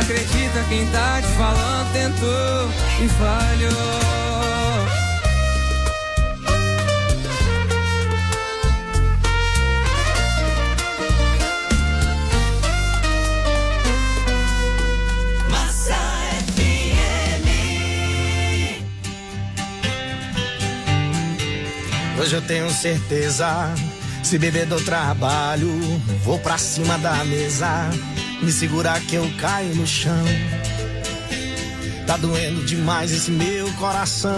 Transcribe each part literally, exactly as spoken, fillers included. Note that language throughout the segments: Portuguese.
acredita quem tá te falando, tentou e falhou. Hoje eu tenho certeza, se beber do trabalho, vou pra cima da mesa, me segurar que eu caio no chão. Tá doendo demais esse meu coração.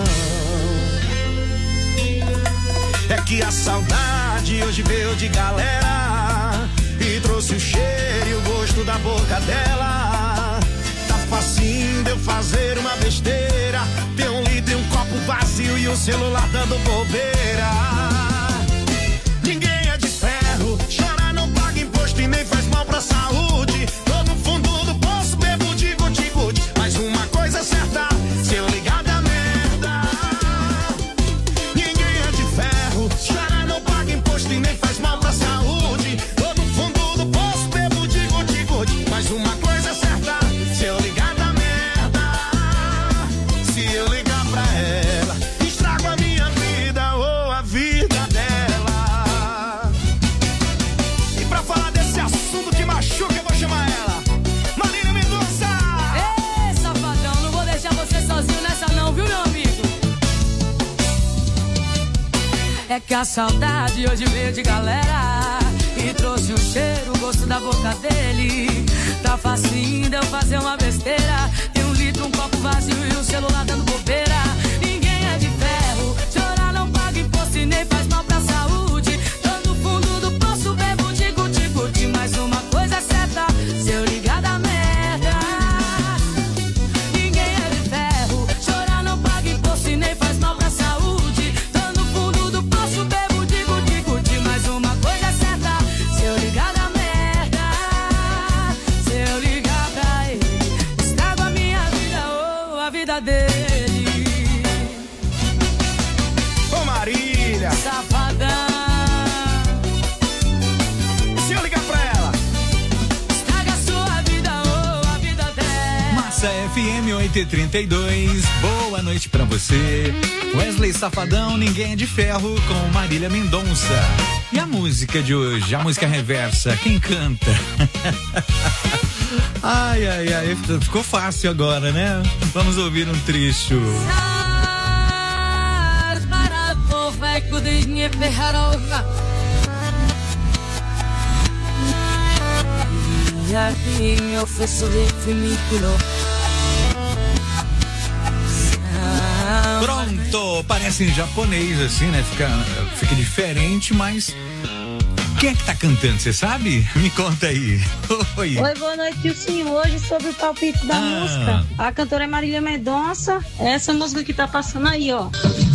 É que a saudade hoje veio de galera e trouxe o cheiro e o gosto da boca dela. Tá facinho de eu fazer uma besteira, ter um litro e um copo vazio e o celular dando bobeira. Ninguém é de ferro, chorar não paga imposto e nem faz mal pra saúde. Tô no fundo do poço, bebo de guti-guti, mas uma coisa é certa, se eu ligar da merda. Ninguém é de ferro, chorar não paga imposto e nem faz mal pra saúde. Tô no fundo do poço, bebo de guti-guti, mas uma coisa é certa, se eu ligar da merda. Se eu ligar pra ela, estrago a minha vida ou a vida dela. E pra falar desse assunto que machuca, eu vou chamar ela, Marília Mendonça. Ei, safadão, não vou deixar você sozinho nessa não, viu, meu amigo? É que a saudade hoje veio de galera e trouxe o cheiro, o gosto da boca dele. Tá facinho de eu fazer uma besteira, tem um litro, um copo vazio e o celular dando bobeira. Ninguém é de ferro, chorar não paga imposto e nem faz mal pra saúde. Tô no fundo do poço, bebo de guti-guti, mas uma coisa é certa, se eu ligar da merda. Ninguém é de ferro, chorar não paga imposto e nem faz mal pra saúde. Tô no fundo do poço, bebo de guti-guti, mas uma coisa é certa, se eu ligar da merda. Se eu ligar pra ele, estrago a minha vida ou a vida dele. Ô Marília, Safadão, se eu ligar pra ela, estraga a sua vida ou a vida dela. Massa F M oito e trinta e dois, boa noite pra você. Wesley Safadão, Ninguém é de Ferro, com Marília Mendonça. E a música de hoje, a música reversa, quem canta? Ai, ai, ai, ficou fácil agora, né? Vamos ouvir um trecho. Pronto, parece em japonês assim, né? Fica, fica diferente, mas quem é que tá cantando, você sabe? Me conta aí. Oi. Oi, boa noite, sim. Hoje sobre o palpite da Ah. música. A cantora é Marília Mendonça. Essa música que tá passando aí, ó.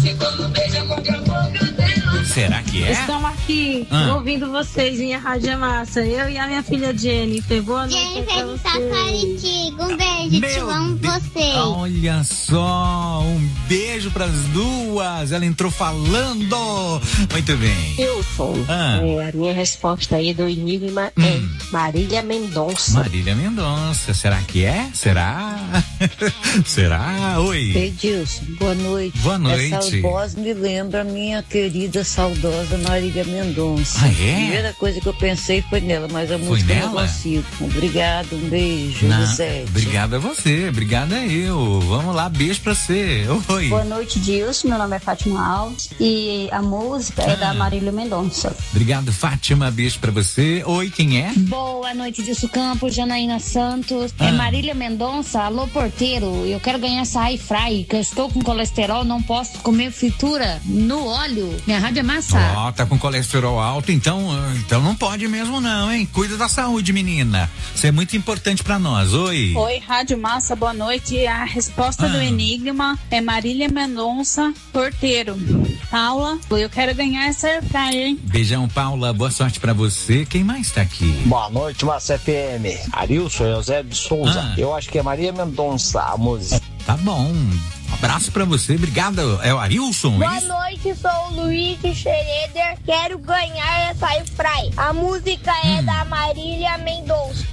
Será que é? Estamos aqui Ah. ouvindo vocês em Rádio é Massa. Eu e a minha filha Jennifer. Boa noite Jennifer pra de vocês. Taquaritinga, um beijo, te Meu amo Deus. vocês. Olha só, um beijo pras duas. Ela entrou falando. Muito bem. Wilson, Ah. é, a minha resposta aí do enigma Hum. é Marília Mendonça. Marília Mendonça, será que é? Será? Será? Oi. Edilson, boa noite. Boa noite. Essa voz me lembra a minha querida, saudosa Marília Mendonça. Ah, é? A primeira coisa que eu pensei foi nela, mas a Foi música eu não nela? consigo. Obrigado, um beijo, Na- Lisete. Obrigado a você, obrigado a eu. Vamos lá, beijo pra você. Oi. Boa noite, Dilson. Meu nome é Fátima Alves e a música é da Marília Mendonça. Obrigado, Fátima, beijo pra você. Oi, quem é? Boa noite, Dilson Campos, Janaína Santos. Ah. É Marília Mendonça. Alô, porteiro. Eu quero ganhar essa air fry, que eu estou com colesterol, não posso comer fritura no óleo. Minha rádio é massa. Ó, tá com colesterol alto, então, então não pode mesmo não, hein? Cuida da saúde, menina. Isso é muito importante pra nós. Oi. Oi, Rádio Massa, boa noite. A resposta Ah. do enigma é Marília Mendonça, porteiro. Paula, eu quero ganhar essa airfryer, hein? Beijão, Paula. Boa sorte pra você. Quem mais tá aqui? Boa noite, Massa F M. Arilson Eusébio de Souza. Ah. Eu acho que é Maria Mendonça a música. Tá bom. Um abraço pra você. Obrigado. É o Arilson? Boa isso? noite, sou o Luiz Schroeder. Quero ganhar essa airfry. A música é Hum. da Marília Mendonça.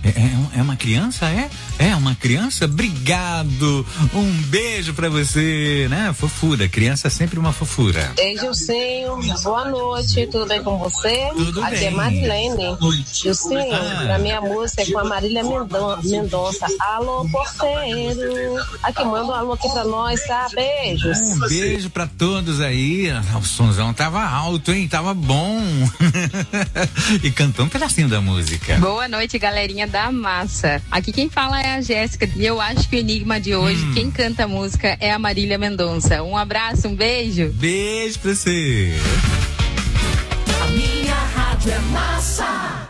É, é, é uma criança, é? É uma criança? Obrigado! Um beijo pra você, né? Fofura, criança é sempre uma fofura. Ei, Gilcinho, boa noite, tudo bem com você? Tudo Aqui bem. é Marilene. Gilcinho, Ah. pra minha música é com a Marília Mendon- Mendonça. Alô, porteiro. Aqui, manda um alô aqui pra nós, tá? Beijos. Um beijo pra todos aí. O sonzão tava alto, hein? Tava bom. E cantou um pedacinho da música. Boa noite, galerinha da massa. Aqui quem fala é a Jéssica e eu acho que o enigma de hoje, Hum. quem canta a música é a Marília Mendonça. Um abraço, um beijo. Beijo pra você. A minha rádio é massa.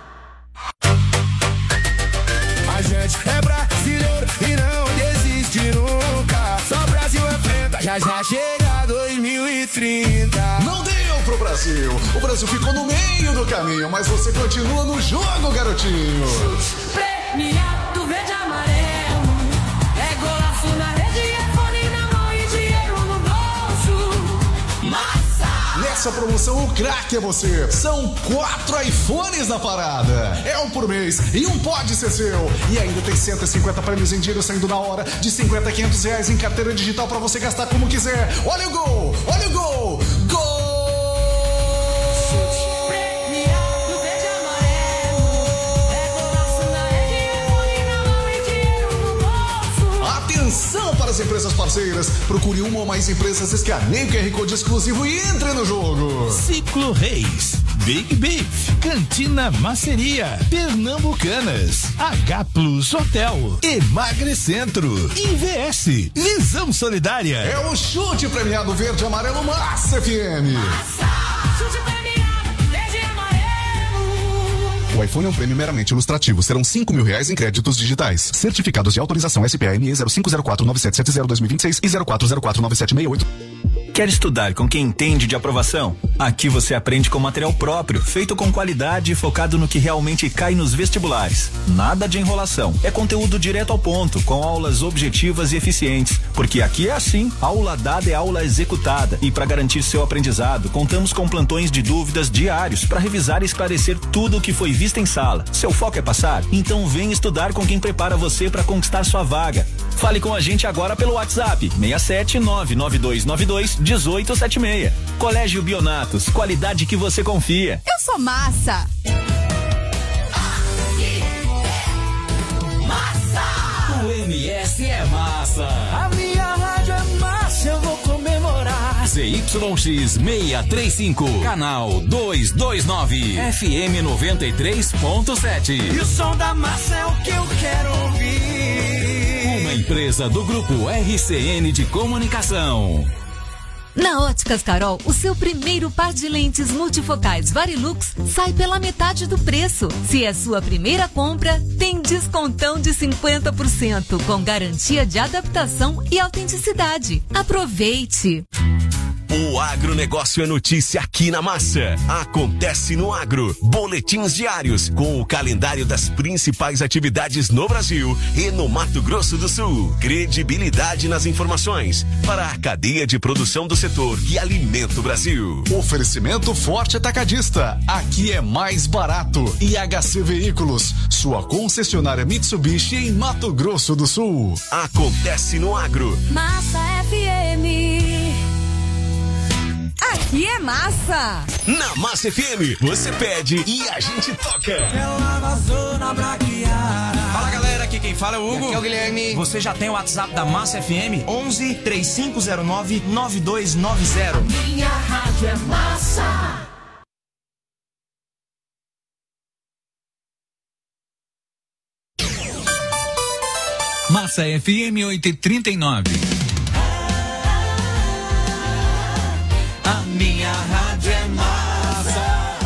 A gente é brasileiro e não desiste nunca. Só Brasil enfrenta, já já chega dois mil e trinta. Não deu pro Brasil. O Brasil ficou no meio do caminho, mas você continua no jogo, garotinho. Premiado verde e amarelo. É golaço na rede, é fone na mão e dinheiro no bolso. Massa! Nessa promoção, o craque é você. São quatro iPhones na parada. É um por mês e um pode ser seu. E ainda tem cento e cinquenta prêmios em dinheiro saindo na hora, de cinquenta a quinhentos reais em carteira digital pra você gastar como quiser. Olha o gol! Olha o gol! Gol! Premiado verde e amarelo. É golaço na rede, é fone na mão e dinheiro no bolso. Atenção para as empresas parceiras. Procure uma ou mais empresas, escaneie o Q R Code exclusivo e entre no jogo. Ciclo Reis, Big Beef, Cantina Maceria, Pernambucanas, H Plus Hotel, Emagrecentro, I V S, Visão Solidária. É o chute premiado verde e amarelo Massa F M. Chute premiado verde e amarelo. O iPhone é um prêmio meramente ilustrativo. Serão cinco mil reais em créditos digitais. Certificados de autorização S P A M E zero cinco zero quatro nove sete sete zero dois mil e vinte e seis e zero quatro zero quatro nove sete seis oito. Quer estudar com quem entende de aprovação? Aqui você aprende com material próprio, feito com qualidade e focado no que realmente cai nos vestibulares. Nada de enrolação. É conteúdo direto ao ponto, com aulas objetivas e eficientes. Porque aqui é assim, aula dada é aula executada. E para garantir seu aprendizado, contamos com plantões de dúvidas diários para revisar e esclarecer tudo o que foi visto em sala. Seu foco é passar? Então vem estudar com quem prepara você para conquistar sua vaga. Fale com a gente agora pelo WhatsApp seis sete nove nove dois nove dois um oito sete seis. Colégio Bionatos, qualidade que você confia. Eu sou massa. Massa. O M S é massa. A minha rádio é massa, eu vou comemorar. Z Y X seiscentos e trinta e cinco, canal duzentos e vinte e nove, F M noventa e três ponto sete. E o som da massa é o que eu quero ouvir. Uma empresa do grupo R C N de Comunicação. Na Óticas Carol, o seu primeiro par de lentes multifocais Varilux sai pela metade do preço. Se é sua primeira compra, tem descontão de cinquenta por cento, com garantia de adaptação e autenticidade. Aproveite! O agronegócio é notícia aqui na Massa. Acontece no Agro. Boletins diários com o calendário das principais atividades no Brasil e no Mato Grosso do Sul. Credibilidade nas informações para a cadeia de produção do setor que alimenta o Brasil. Oferecimento Forte Atacadista. Aqui é mais barato. I H C Veículos, sua concessionária Mitsubishi em Mato Grosso do Sul. Acontece no Agro. Massa F M. Aqui é massa! Na Massa F M, você pede e a gente toca. Fala galera, aqui quem fala é o Hugo. Aqui é o Guilherme. Você já tem o WhatsApp da Massa F M? onze, três cinco zero nove, nove dois nove zero. Minha rádio é massa. Massa F M oito e trinta e nove. A minha rádio é massa.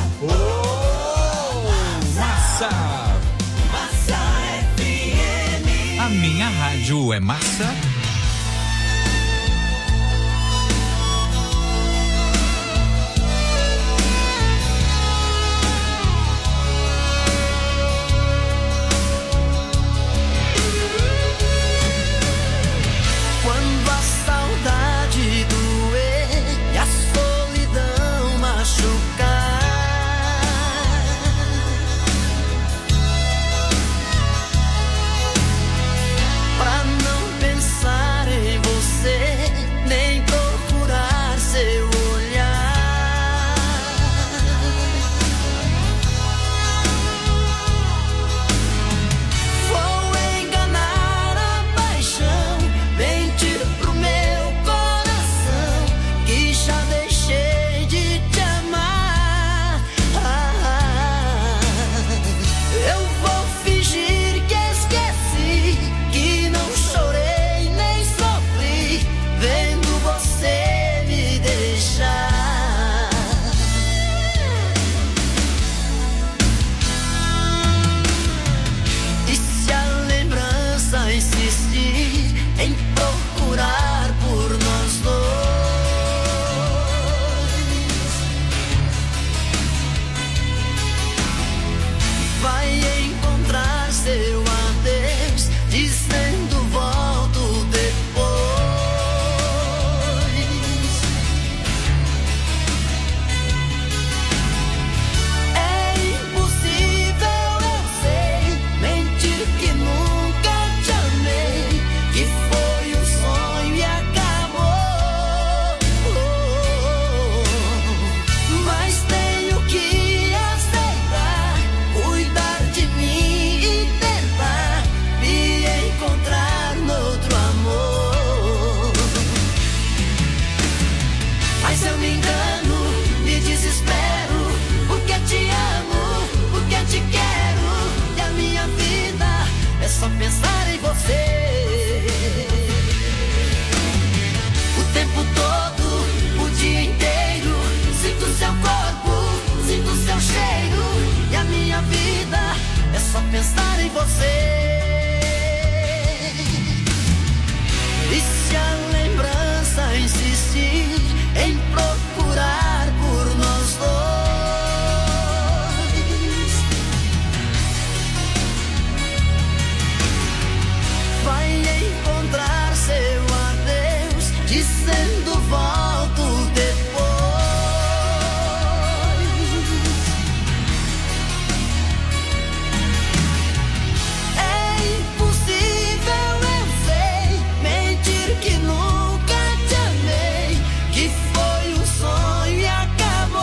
Oh, massa. Massa F M. A minha rádio é massa. Quando a saudade doer e a solidão machucar, você. O tempo todo, o dia inteiro, sinto seu corpo, sinto seu cheiro, e a minha vida é só pensar em você. E se a lembrança insistir em procurar por nós dois, vai encontrar seu adeus dizendo volto depois. É impossível, eu sei, mentir que nunca te amei, que foi um sonho e acabou.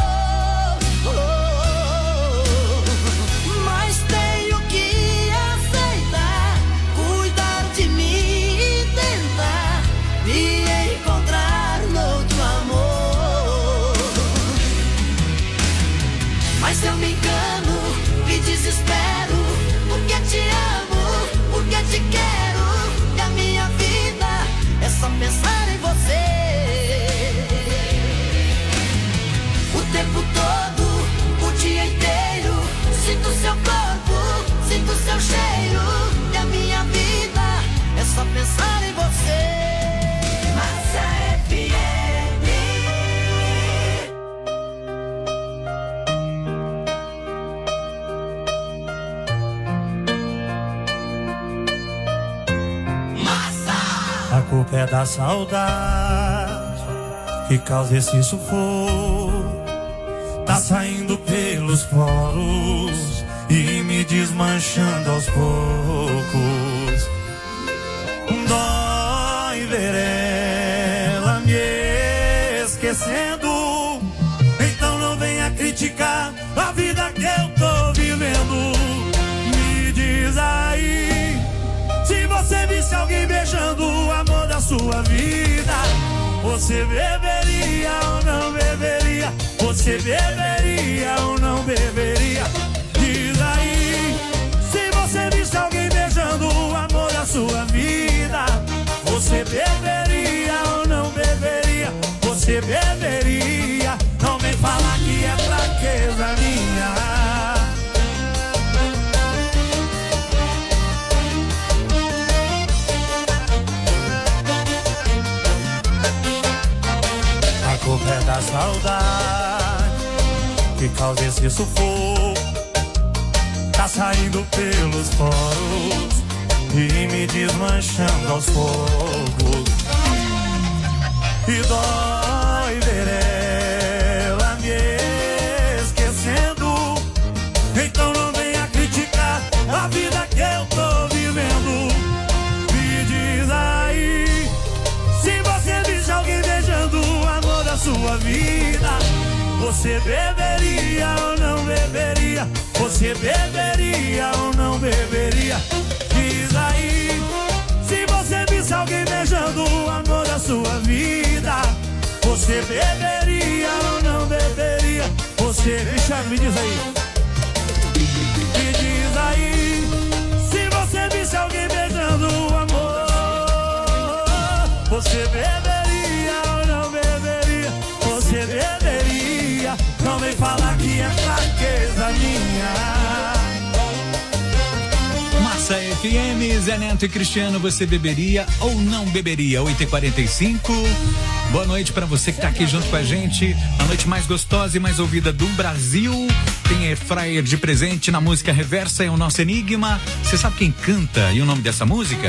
Mas tenho que aceitar, cuidar de mim e tentar me encontrar noutro amor. Mas eu me engano, me desespero, porque te amo, porque te quero, e a minha vida é só pensar em você. O tempo todo, o dia inteiro, sinto seu corpo, sinto seu cheiro, e a minha vida é só pensar em você. Massa F M. A culpa é da saudade que causa esse sufoco. Tá saindo pelos poros e me desmanchando aos poucos. Dói ver ela me esquecendo. Então não venha criticar a vida que eu tô vivendo. Me diz aí, se você visse alguém beijando o amor da sua vida, você beberia ou não beberia? Você beberia ou não beberia? Diz aí, se você visse alguém beijando o amor da sua vida, você beberia ou não beberia? Você beberia? Não vem falar que é fraqueza minha. A culpa é da saudade que causa esse sufoco. Tá saindo pelos poros e me desmanchando aos poucos. E dói ver ela me esquecendo. Então não venha criticar a vida que eu tô vivendo. Me diz aí, se você visse alguém beijando o amor da sua vida, você beberia ou não beberia? Você beberia ou não beberia? Diz aí, se você visse alguém beijando o amor da sua vida, você beberia ou não beberia? Você, Richard, me diz aí. Me diz aí, se você visse alguém beijando o amor, você beberia ou não beberia? Você beberia? Não vem falar que é fraqueza minha. Massa F M, Zé Neto e Cristiano, você beberia ou não beberia? oito e quarenta e cinco. Boa noite pra você que tá aqui junto com a gente. A noite mais gostosa e mais ouvida do Brasil. Tem Air Fryer de presente na música Reversa, é o nosso enigma. Você sabe quem canta e o nome dessa música?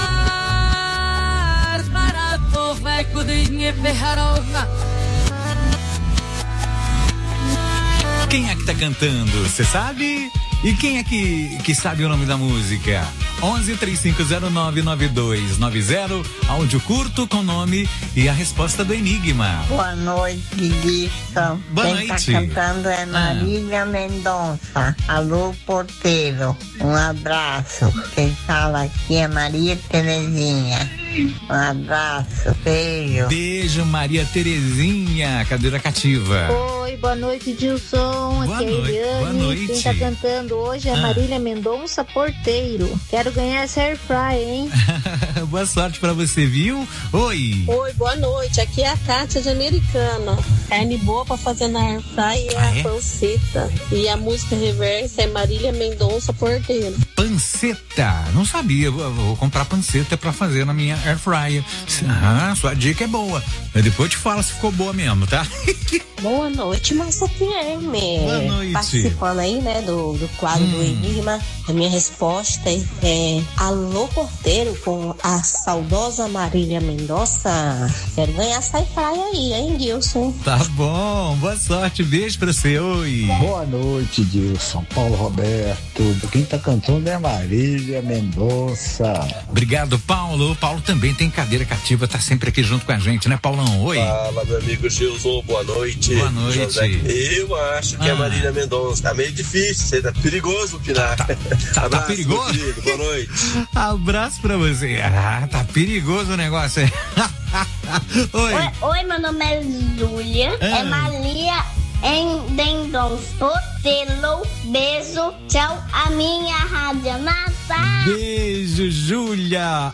Quem é que tá cantando? Você sabe? E quem é que, que sabe o nome da música? onze, três cinco zero nove, nove dois nove zero, áudio curto com nome e a resposta do enigma. Boa noite, Guilherme. Boa Quem noite. tá cantando é Marília ah. Mendonça. Alô, porteiro. Um abraço. Quem fala aqui é Maria Terezinha. Um abraço, beijo. Beijo, Maria Terezinha, cadeira cativa. Oi, boa noite, Dilson. Boa Aqui é a noite, Eliane. boa noite. Quem tá cantando hoje é Ah. Marília Mendonça, Porteiro. Quero ganhar essa air fry, hein? Boa sorte pra você, viu? Oi. Oi, boa noite. Aqui é a Kátia de Americana. Carne boa pra fazer na air fry é Ah, a é? panceta. E a música reversa é Marília Mendonça, Porteiro. Panceta, não sabia, vou, vou comprar panceta pra fazer na minha air fryer. Ah, sua dica é boa. Eu depois te falo se ficou boa mesmo, tá? Boa noite, Márcia F M. Boa noite. Participando aí, né, do, do quadro Hum. do Enigma. A minha resposta é, é Alô Porteiro com a saudosa Marília Mendonça. Quero ganhar essa praia aí, hein, Gilson? Tá bom, boa sorte, beijo pra você, oi. Boa noite, Dilson. Paulo Roberto. Quem tá cantando é Marília Mendonça. Obrigado, Paulo. O Paulo também tem cadeira cativa, tá sempre aqui junto com a gente, né, Paulão? Oi. Fala, meu amigo Gilson, boa noite. Boa noite. José, eu acho que Ah. é Marília Mendonça. Tá meio difícil, tá perigoso opinar. Tá, tá Abraço, perigoso? meu querido, boa noite. Abraço pra você. Ah, tá perigoso o negócio aí. Oi. Oi, oi, meu nome é Júlia. Ah. É Maria em Dendons. Portelo, beijo, tchau, a minha rádio massa. Beijo, Júlia.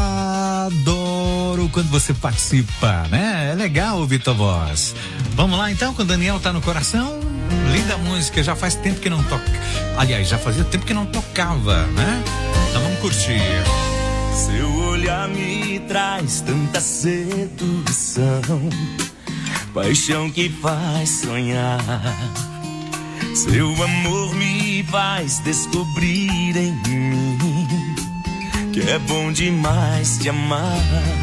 Adoro quando você participa, né? É legal ouvir tua voz. Vamos lá então, com o Daniel tá no coração. Linda música, já faz tempo que não toca. Aliás, já fazia tempo que não tocava, né? Então vamos curtir. Seu olhar me traz tanta sedução, paixão que faz sonhar. Seu amor me faz descobrir em mim que é bom demais te amar.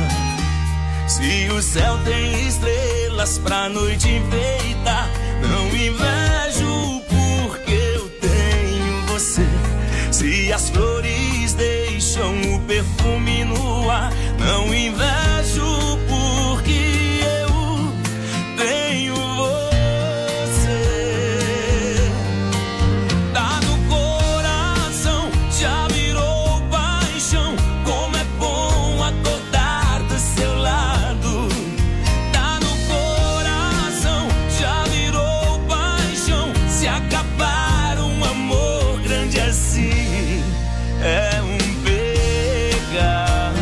Se o céu tem estrelas pra noite enfeitar, não invejo porque eu tenho você. Se as flores deixam o perfume no ar, não invejo porque eu tenho você. Tá no coração, já virou paixão. Como é bom acordar do seu lado. Tá no coração, já virou paixão. Se acabar um amor grande assim, é um pecado.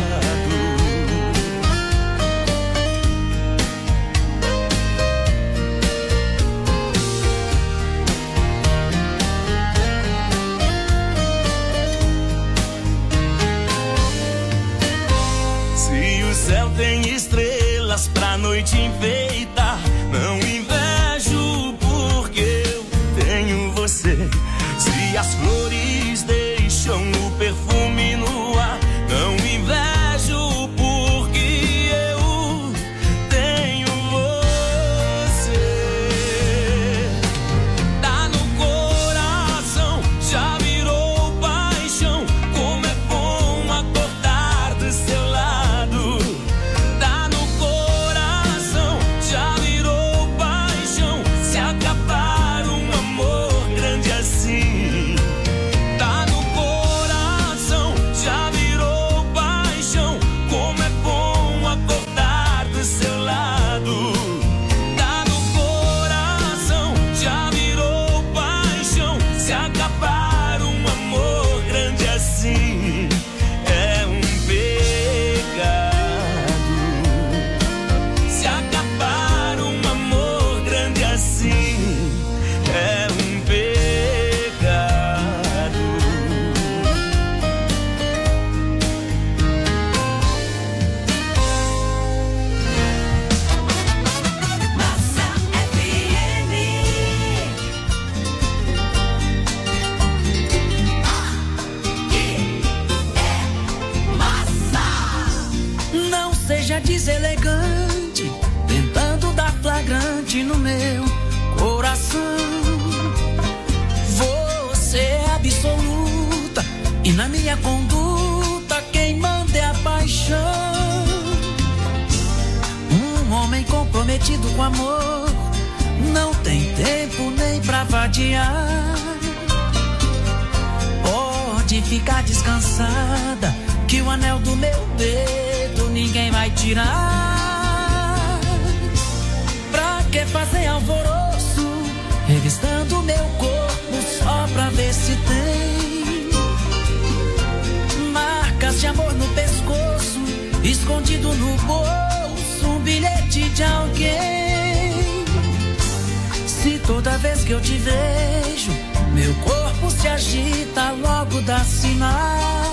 Se o céu tem estrelas pra noite enfeitar, não invejo porque eu tenho você. Se as flores deixam o perfume no ar, não invejo porque eu tenho você. Tá no coração, já virou paixão. Como é bom acordar do seu lado. Tá no coração, já virou paixão. Se acabar um amor grande assim. Tá no coração, já virou paixão. Como é bom acordar do seu lado. Tá no coração, já virou paixão. Se acabar um amor grande assim, é um pecado. Se acabar um amor grande assim, é um pecado. Não seja deselegante, tentando dar flagrante no meu coração. Você é absoluta e na minha conduta quem manda é a paixão. Um homem comprometido com amor não tem tempo nem pra vadiar. Pode ficar descansada que o anel do meu dedo jeito ninguém vai tirar. Pra que fazer alvoroço, revistando meu corpo só pra ver se tem marcas de amor no pescoço, escondido no bolso, um bilhete de alguém. Se toda vez que eu te vejo, meu corpo se agita, logo dá sinal.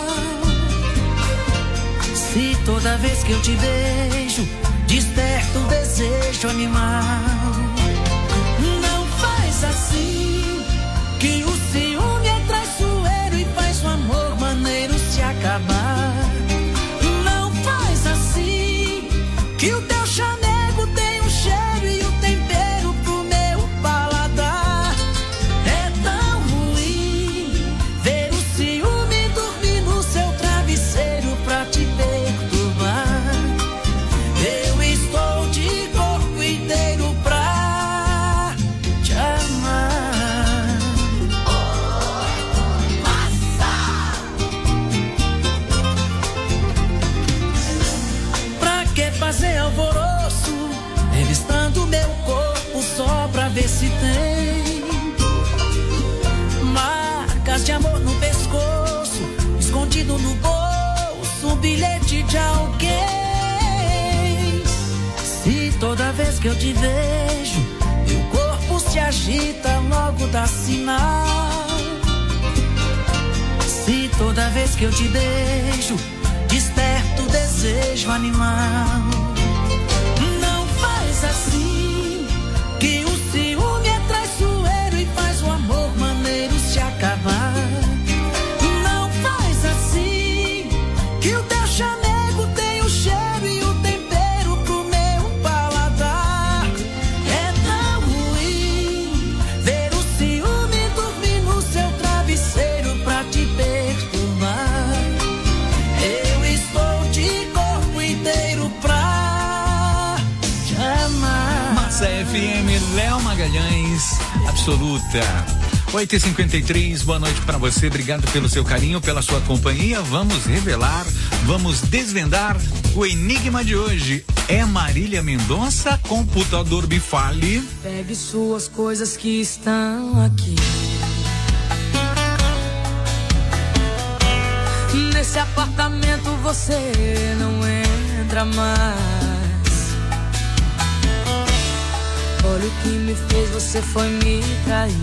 Se toda vez que eu te vejo, desperta o desejo animal. Não faz assim, que o ciúme é traiçoeiro e faz o amor maneiro se acabar. Não faz assim, que o teu chamego tem um cheiro e o tempero pro meu paladar. É tão ruim ver o ciúme dormir no seu travesseiro pra te perturbar. Eu estou de corpo inteiro pra te amar. Pra que fazer alvoroço, revistando meu corpo só pra ver se tem marcas de amor no pescoço, escondido no bolso, um bilhete de alguém. Se toda vez que eu te vejo, meu corpo se agita, logo dá sinal. Se toda vez que eu te beijo, desperta o desejo animal. Não faz assim, que o ciúme é traiçoeiro e faz o amor maneiro se acabar. Não faz assim, que o teu chamego tem o cheiro e o tempero pro meu paladar. É tão ruim ver o ciúme dormir no seu travesseiro pra te perturbar. Eu estou de corpo inteiro pra te amar. Massa F M, Léo Magalhães, absoluta. oito e cinquenta e três, boa noite pra você, obrigado pelo seu carinho, pela sua companhia. Vamos revelar, vamos desvendar o enigma de hoje. É Marília Mendonça? Computador me fale. Pegue suas coisas que estão aqui. Nesse apartamento você não entra mais. Olha o que me fez, você foi me trair.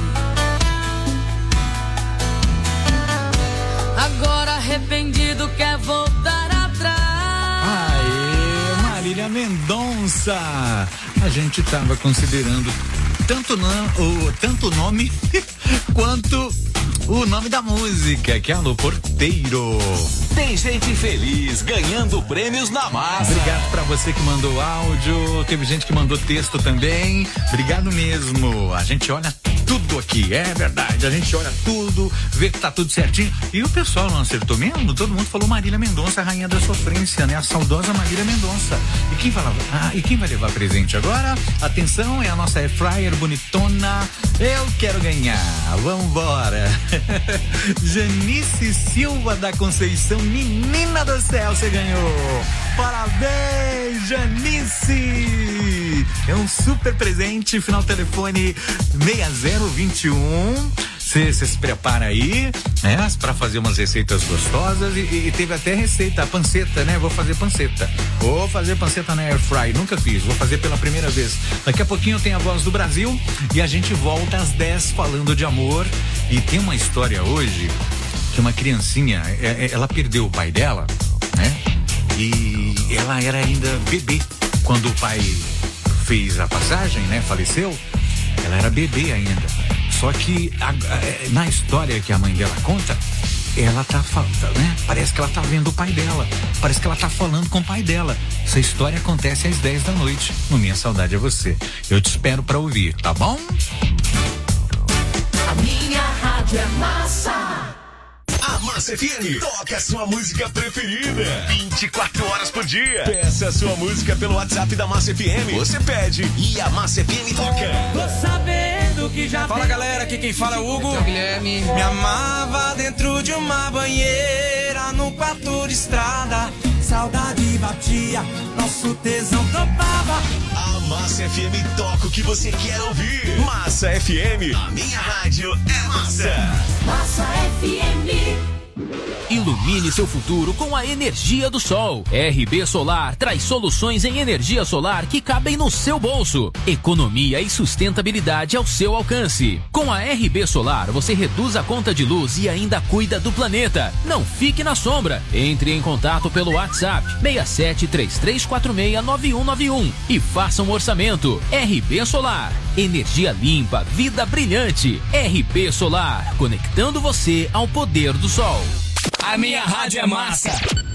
Agora arrependido quer voltar atrás. Aê, Marília Mendonça. A gente tava considerando tanto, não, o, tanto o nome quanto o nome da música, que é Alô Porteiro. Tem gente feliz ganhando prêmios na massa. Obrigado pra você que mandou áudio, teve gente que mandou texto também. Obrigado mesmo. A gente olha tudo aqui, é verdade. A gente olha tudo, vê que tá tudo certinho. E o pessoal não acertou mesmo? Todo mundo falou Marília Mendonça, rainha da sofrência, né? A saudosa Marília Mendonça. E quem vai, ah, e quem vai levar presente agora? Atenção, é a nossa Air Fryer bonitona. Eu quero ganhar. Vambora. Janice Silva da Conceição, menina do céu, você ganhou. Parabéns, Janice. É um super presente, final telefone seis zero dois um. Você se prepara aí, né, pra fazer umas receitas gostosas e, e teve até receita, a panceta, né? Vou fazer panceta. Vou fazer panceta na Air Fry, nunca fiz, vou fazer pela primeira vez. Daqui a pouquinho tem a Voz do Brasil e a gente volta às dez falando de amor. E tem uma história hoje que uma criancinha, ela perdeu o pai dela, né? E ela era ainda bebê quando o pai fez a passagem, né? Faleceu. Ela era bebê ainda. Só que a, a, na história que a mãe dela conta, ela tá falando, né? Parece que ela tá vendo o pai dela. Parece que ela tá falando com o pai dela. Essa história acontece às dez da noite. No Minha Saudade é Você. Eu te espero pra ouvir, tá bom? A minha rádio é massa. A Massa F M toca a sua música preferida vinte e quatro horas por dia. Peça a sua música pelo WhatsApp da Massa F M. Você pede e a Massa F M toca. Tô sabendo que já Fala galera, aqui quem fala é o Hugo. Aqui é o Guilherme. Me amava dentro de uma banheira, no quarto de estrada. Saudade batia, nosso tesão topava. A Massa F M toca o que você quer ouvir. Massa F M, a minha rádio é massa. Massa F M. Ilumine seu futuro com a energia do sol. R B Solar traz soluções em energia solar que cabem no seu bolso. Economia e sustentabilidade ao seu alcance. Com a R B Solar, você reduz a conta de luz e ainda cuida do planeta. Não fique na sombra. Entre em contato pelo WhatsApp seis sete três três quatro seis nove um nove um e faça um orçamento. R B Solar. Energia limpa, vida brilhante. R B Solar, conectando você ao poder do sol. A minha rádio é massa.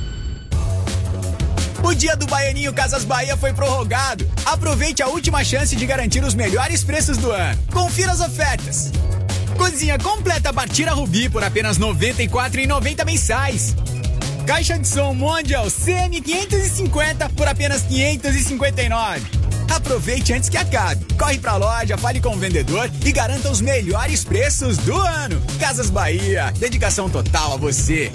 O dia do Baianinho Casas Bahia foi prorrogado. Aproveite a última chance de garantir os melhores preços do ano. Confira as ofertas. Cozinha completa Bartira Rubi por apenas noventa e quatro reais e noventa centavos mensais. Caixa de som Mondial C M quinhentos e cinquenta por apenas quinhentos e cinquenta e nove reais. Aproveite antes que acabe. Corre pra loja, fale com o vendedor e garanta os melhores preços do ano. Casas Bahia, dedicação total a você.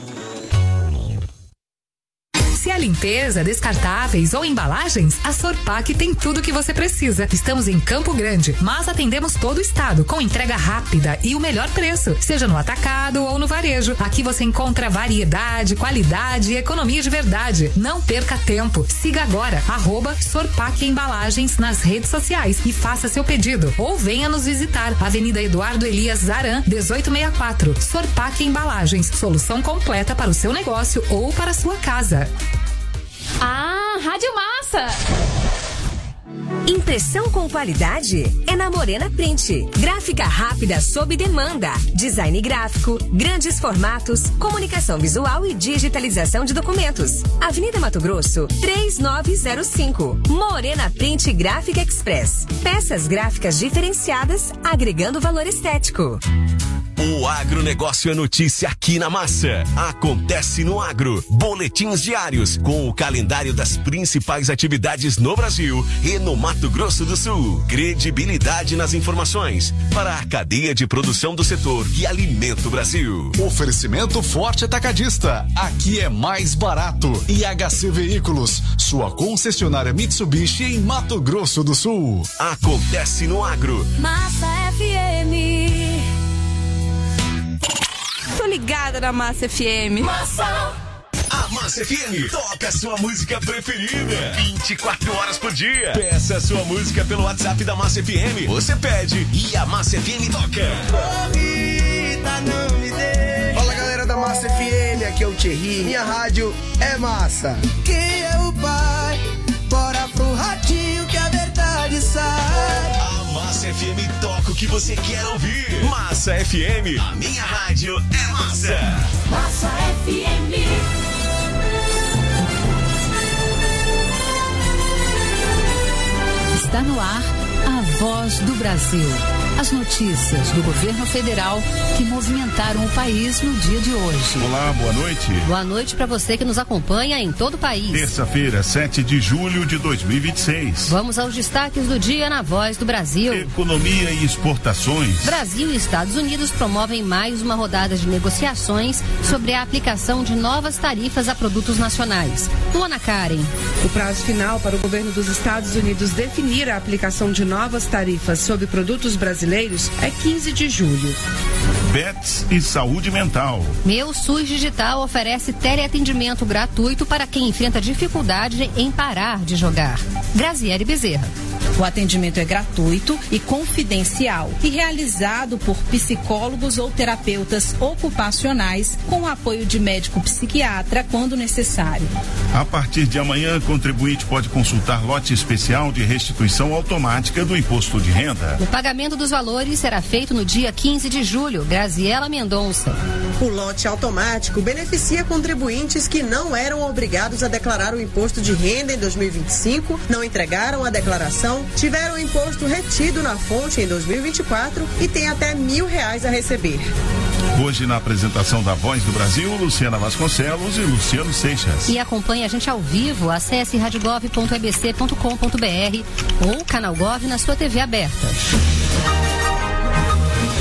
Se é limpeza, descartáveis ou embalagens, a Sorpac tem tudo o que você precisa. Estamos em Campo Grande, mas atendemos todo o estado, com entrega rápida e o melhor preço, seja no atacado ou no varejo. Aqui você encontra variedade, qualidade e economia de verdade. Não perca tempo. Siga agora, arroba Sorpac Embalagens nas redes sociais e faça seu pedido. Ou venha nos visitar, Avenida Eduardo Elias Zaran, dezoito sessenta e quatro. Sorpac Embalagens, solução completa para o seu negócio ou para a sua casa. Ah, Rádio Massa! Impressão com qualidade é na Morena Print. Gráfica rápida sob demanda. Design gráfico, grandes formatos, comunicação visual e digitalização de documentos. Avenida Mato Grosso, três nove zero cinco. Morena Print Gráfica Express. Peças gráficas diferenciadas, agregando valor estético. O agronegócio é notícia aqui na Massa. Acontece no agro. Boletins diários com o calendário das principais atividades no Brasil e no Mato Grosso do Sul. Credibilidade nas informações para a cadeia de produção do setor que alimenta o Brasil. Oferecimento Forte Atacadista. Aqui é mais barato. I H C Veículos, sua concessionária Mitsubishi em Mato Grosso do Sul. Acontece no agro. Massa F M. Tô ligada na Massa F M. Massa! A Massa F M toca a sua música preferida vinte e quatro horas por dia. Peça a sua música pelo WhatsApp da Massa F M. Você pede e a Massa F M toca. Corrida, não me dê. Fala galera da Massa F M, aqui é o Thierry. Minha rádio é massa. Quem é o pai? Bora pro ratinho que a verdade sai. A Massa F M toca o que você quer ouvir. Massa F M, a minha rádio é massa. Massa F M. Está no ar a Voz do Brasil. As notícias do governo federal que movimentaram o país no dia de hoje. Olá, boa noite. Boa noite para você que nos acompanha em todo o país. Terça-feira, sete de julho de dois mil e vinte e seis. Vamos aos destaques do dia na Voz do Brasil. Economia e exportações. Brasil e Estados Unidos promovem mais uma rodada de negociações sobre a aplicação de novas tarifas a produtos nacionais. Luana Karen. O prazo final para o governo dos Estados Unidos definir a aplicação de novas tarifas sobre produtos brasileiros é quinze de julho. Bets e saúde mental. Meu SUS Digital oferece teleatendimento gratuito para quem enfrenta dificuldade em parar de jogar. Graziele Bezerra. O atendimento é gratuito e confidencial e realizado por psicólogos ou terapeutas ocupacionais com o apoio de médico psiquiatra quando necessário. A partir de amanhã, contribuinte pode consultar lote especial de restituição automática do imposto de renda. O pagamento dos valores será feito no dia quinze de julho. Graziela Mendonça. O lote automático beneficia contribuintes que não eram obrigados a declarar o imposto de renda em dois mil e vinte e cinco, não entregaram a declaração, tiveram o imposto retido na fonte em dois mil e vinte e quatro e têm até mil reais a receber. Hoje, na apresentação da Voz do Brasil, Luciana Vasconcelos e Luciano Seixas. E acompanhe a gente ao vivo, acesse radiogov ponto e b c ponto com ponto b r ou Canal Gov na sua T V aberta. As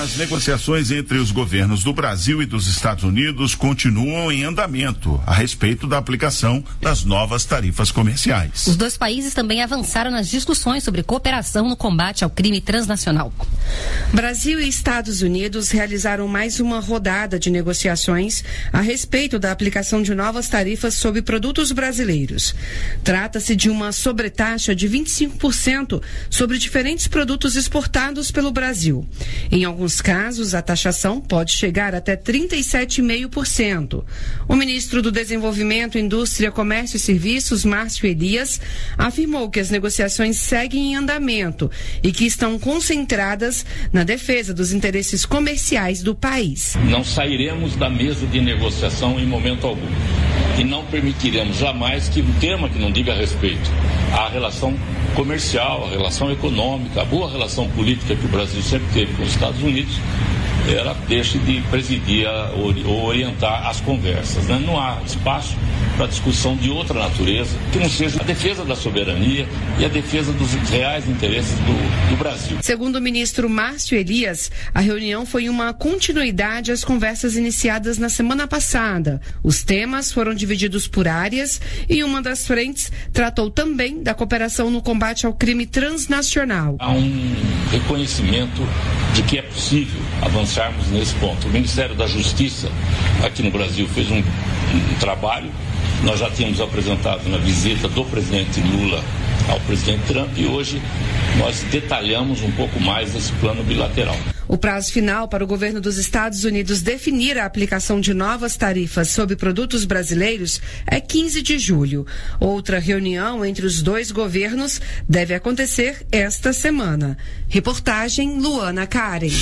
As negociações entre os governos do Brasil e dos Estados Unidos continuam em andamento a respeito da aplicação das novas tarifas comerciais. Os dois países também avançaram nas discussões sobre cooperação no combate ao crime transnacional. Brasil e Estados Unidos realizaram mais uma rodada de negociações a respeito da aplicação de novas tarifas sobre produtos brasileiros. Trata-se de uma sobretaxa de vinte e cinco por cento sobre diferentes produtos exportados pelo Brasil. Em alguns casos, a taxação pode chegar até trinta e sete vírgula cinco por cento. O ministro do Desenvolvimento, Indústria, Comércio e Serviços, Márcio Elias, afirmou que as negociações seguem em andamento e que estão concentradas na defesa dos interesses comerciais do país. Não sairemos da mesa de negociação em momento algum e não permitiremos jamais que um tema que não diga respeito à relação comercial, à relação econômica, à boa relação política que o Brasil sempre teve com os Estados Unidos, ela deixe de presidir a, ou orientar as conversas, né? Não há espaço para discussão de outra natureza que não seja a defesa da soberania e a defesa dos reais interesses do, do Brasil. Segundo o ministro Márcio Elias, a reunião foi uma continuidade às conversas iniciadas na semana passada. Os temas foram divididos por áreas e uma das frentes tratou também da cooperação no combate ao crime transnacional. Há um reconhecimento de que é possível avançarmos nesse ponto. O Ministério da Justiça aqui no Brasil fez um, um trabalho. Nós já tínhamos apresentado na visita do presidente Lula ao presidente Trump e hoje nós detalhamos um pouco mais esse plano bilateral. O prazo final para o governo dos Estados Unidos definir a aplicação de novas tarifas sobre produtos brasileiros é quinze de julho. Outra reunião entre os dois governos deve acontecer esta semana. Reportagem Luana Karen.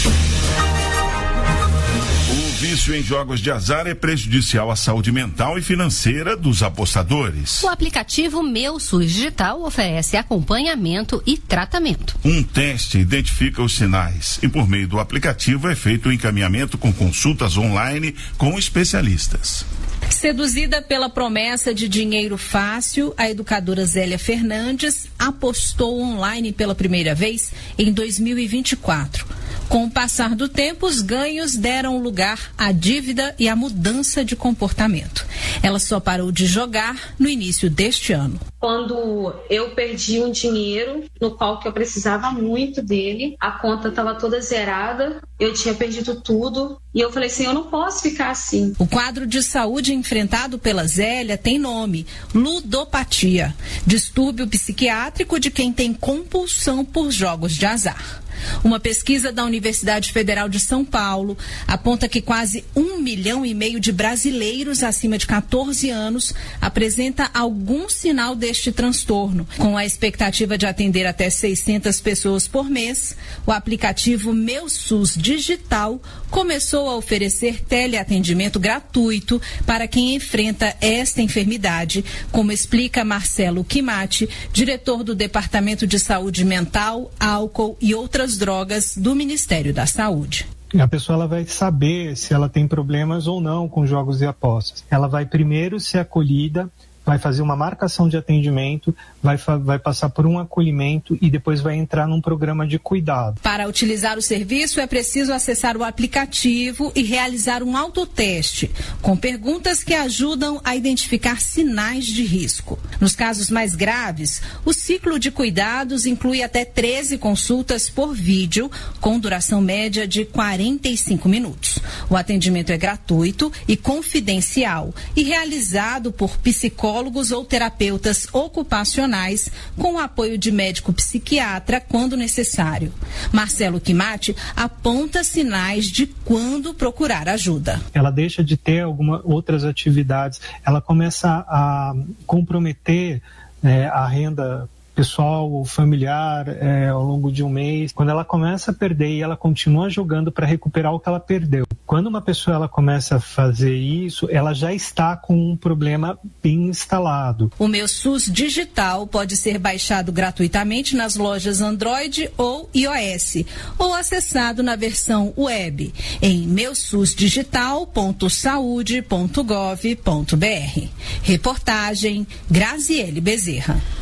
O vício em jogos de azar é prejudicial à saúde mental e financeira dos apostadores. O aplicativo Meu SUS Digital oferece acompanhamento e tratamento. Um teste identifica os sinais e, por meio do aplicativo, é feito o encaminhamento com consultas online com especialistas. Seduzida pela promessa de dinheiro fácil, a educadora Zélia Fernandes apostou online pela primeira vez em dois mil e vinte e quatro. Com o passar do tempo, os ganhos deram lugar à dívida e à mudança de comportamento. Ela só parou de jogar no início deste ano. Quando eu perdi um dinheiro, no qual que eu precisava muito dele, a conta estava toda zerada, eu tinha perdido tudo e eu falei assim, eu não posso ficar assim. O quadro de saúde enfrentado pela Zélia tem nome, ludopatia, distúrbio psiquiátrico de quem tem compulsão por jogos de azar. Uma pesquisa da Universidade Federal de São Paulo aponta que quase um milhão e meio de brasileiros acima de catorze anos apresenta algum sinal deste transtorno. Com a expectativa de atender até seiscentas pessoas por mês, o aplicativo Meu SUS Digital começou a oferecer teleatendimento gratuito para quem enfrenta esta enfermidade, como explica Marcelo Quimati, diretor do Departamento de Saúde Mental, Álcool e outras drogas do Ministério da Saúde. A pessoa ela vai saber se ela tem problemas ou não com jogos e apostas. Ela vai primeiro ser acolhida, vai fazer uma marcação de atendimento, vai, vai passar por um acolhimento e depois vai entrar num programa de cuidado. Para utilizar o serviço é preciso acessar o aplicativo e realizar um autoteste, com perguntas que ajudam a identificar sinais de risco. Nos casos mais graves, o ciclo de cuidados inclui até treze consultas por vídeo, com duração média de quarenta e cinco minutos. O atendimento é gratuito e confidencial e realizado por psicólogos ou terapeutas ocupacionais com o apoio de médico psiquiatra quando necessário. Marcelo Quimati aponta sinais de quando procurar ajuda. Ela deixa de ter algumas outras atividades, ela começa a comprometer é, a renda pessoal ou familiar é, ao longo de um mês. Quando ela começa a perder e ela continua jogando para recuperar o que ela perdeu. Quando uma pessoa ela começa a fazer isso, ela já está com um problema bem instalado. O Meu SUS Digital pode ser baixado gratuitamente nas lojas Android ou iOS ou acessado na versão web em meu sus digital ponto saude ponto gov ponto br. Reportagem Graziele Bezerra.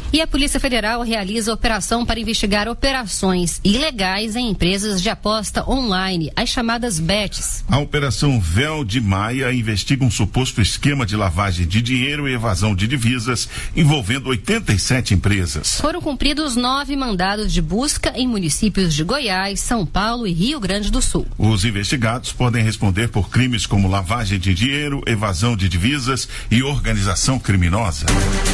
E a Polícia Federal realiza operação para investigar operações ilegais em empresas de aposta online, as chamadas bets. A Operação Véu de Maia investiga um suposto esquema de lavagem de dinheiro e evasão de divisas envolvendo oitenta e sete empresas. Foram cumpridos nove mandados de busca em municípios de Goiás, São Paulo e Rio Grande do Sul. Os investigados podem responder por crimes como lavagem de dinheiro, evasão de divisas e organização criminosa.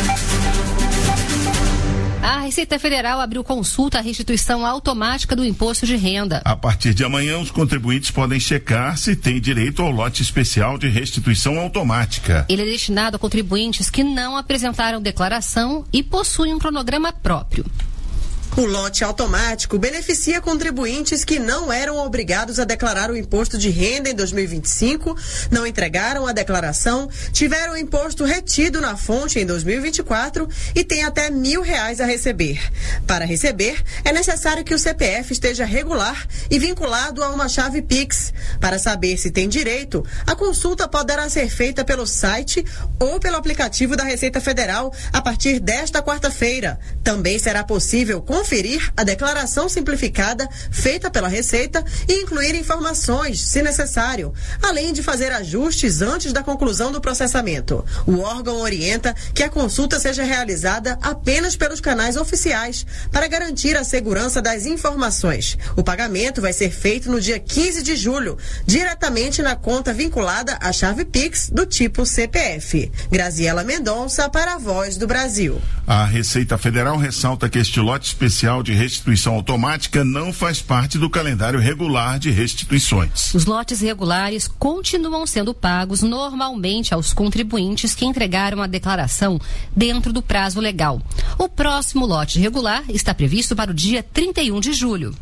A Receita Federal abriu consulta à restituição automática do imposto de renda. A partir de amanhã, os contribuintes podem checar se têm direito ao lote especial de restituição automática. Ele é destinado a contribuintes que não apresentaram declaração e possuem um cronograma próprio. O lote automático beneficia contribuintes que não eram obrigados a declarar o imposto de renda em dois mil e vinte e cinco, não entregaram a declaração, tiveram o imposto retido na fonte em dois mil e vinte e quatro e têm até mil reais a receber. Para receber, é necessário que o C P F esteja regular e vinculado a uma chave Pix. Para saber se tem direito, a consulta poderá ser feita pelo site ou pelo aplicativo da Receita Federal a partir desta quarta-feira. Também será possível conferir a declaração simplificada feita pela Receita e incluir informações, se necessário, além de fazer ajustes antes da conclusão do processamento. O órgão orienta que a consulta seja realizada apenas pelos canais oficiais para garantir a segurança das informações. O pagamento vai ser feito no dia quinze de julho, diretamente na conta vinculada à chave Pix do tipo C P F. Graziela Mendonça para a Voz do Brasil. A Receita Federal ressalta que este lote especial de restituição automática não faz parte do calendário regular de restituições. Os lotes regulares continuam sendo pagos normalmente aos contribuintes que entregaram a declaração dentro do prazo legal. O próximo lote regular está previsto para o dia trinta e um de julho.